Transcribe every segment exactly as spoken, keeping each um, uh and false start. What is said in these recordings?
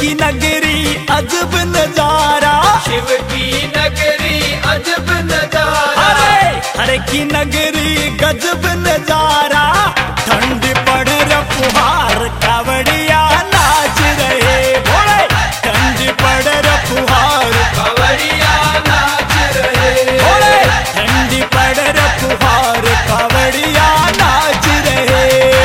की नगरी अजब नजारा, शिव की नगरी अजब नजारा, हरे हरे की नगरी गजब नजारा। ठंड पड़ र फुहार कावड़िया नाच रहे भोले, ठंड पड़ र फुहार कावड़िया नाच रहे भोले, ठंड पड़ र फुहार कावड़िया नाच रहे।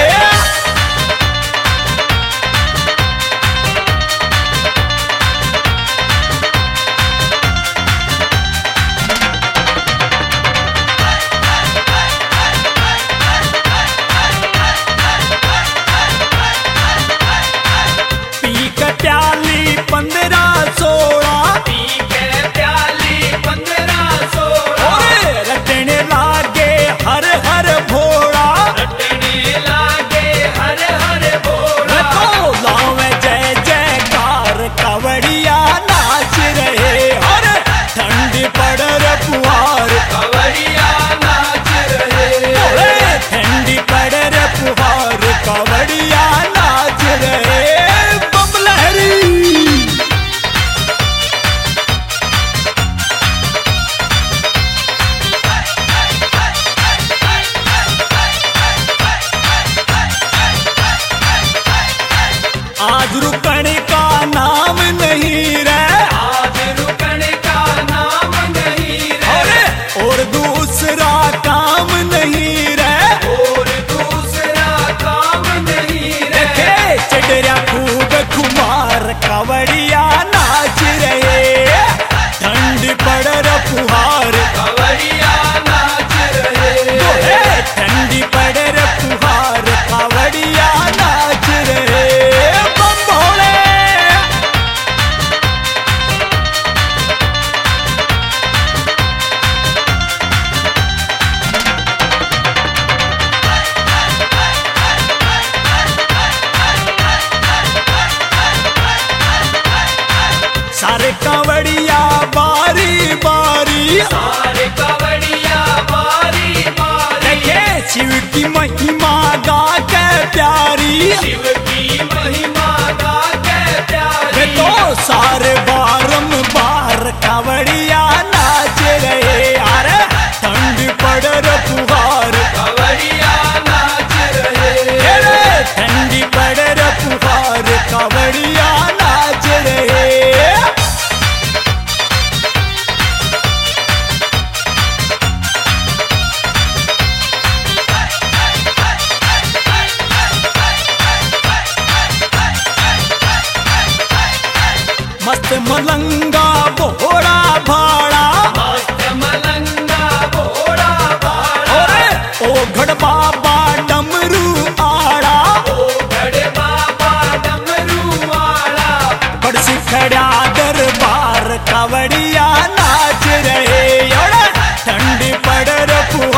प्याली पंद्रह सोलह, पी के प्याली पंद्रह सोलह, रटने लागे हर हर भोला, रटने लागे हर हर भोला। तो लावे जय जयकार कावड़िया नाच रहे, हर ठंड पड़ र फुहार कावड़िया नाच रहे ठंडी पड़ र फुहार कावड़िया नाच रहे। बम लहरी आज रुकने का नाम नहीं रे, आज रुकने का नाम नहीं रे, और दूसरा काम नहीं रे, और दूसरा काम नहीं रे। चढ़िया खूब खुमार कावड़िया नाच रहे, ठंड पड़ र फुहार कावड़िया नाच रहे ठंडी पड़ र फुहार कावड़िया नाच रहे। बम भोले सारे कावड़िया बारी बारी, सारे कावड़िया बारी बारी, देखे शिव की महिमा गा के प्यारी, शिव की महिमा गा के वे प्यारी। तो सारे बारंबार कावड़िया नाच रहे, अरे ठंड पड़ र फुहार कावड़िया नाच रहे अरे ठंडी पड़ र फुहार कावड़िया नाच रहे। मस्त मलंगा भोड़ा भाड़ा, मस्त मलंगा भोला भाड़ा, ओ घड़ बाबा डमरू आड़ा, ओ गढ़ बाबा डमरू वाला, बड़ सिखड़ा दरबार कावड़िया नाच रहे, ठंड पड़ र फुहार